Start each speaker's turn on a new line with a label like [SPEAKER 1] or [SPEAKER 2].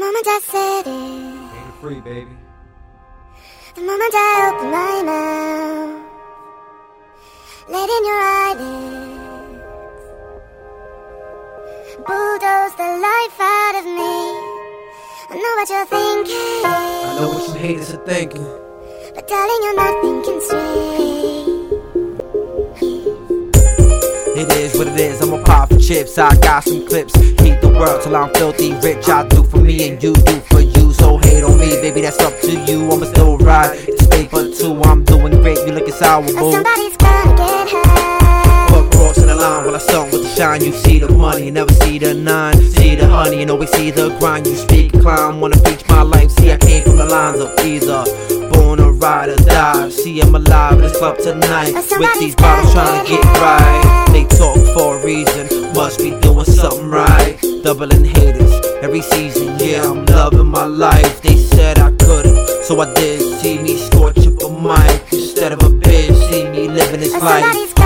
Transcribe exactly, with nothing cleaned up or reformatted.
[SPEAKER 1] moment I said it,
[SPEAKER 2] Ain't it free, baby?
[SPEAKER 1] the moment I opened my mouth, let in your eyelids, bulldoze the life out of me. I know what you're thinking,
[SPEAKER 2] I know what you haters are thinking,
[SPEAKER 1] but darling, you're not thinking straight.
[SPEAKER 2] it is what it is, I'm a pop for chips. I got some clips, heat the world till I'm filthy rich. I do for me and you do for you, so hate on me, baby, that's up to you. I'ma still ride, it's paper too, I'm doing great, you looking sour, boo.
[SPEAKER 1] Somebody's gonna get hurt.
[SPEAKER 2] Fuck crossing the line while I sung with the shine. You see the money, you never see the nine. See the honey, and always see the grind. You speak and climb, wanna preach my life. See, I came from the lines of either born or ride or die. See, I'm alive in this club tonight with these bottles trying to get right. They talk for a reason, must be doing something right. Doubling haters every season, yeah, I'm loving my life. They said I couldn't, so I did. See me scorch up a mic instead of a bitch. See me living this life.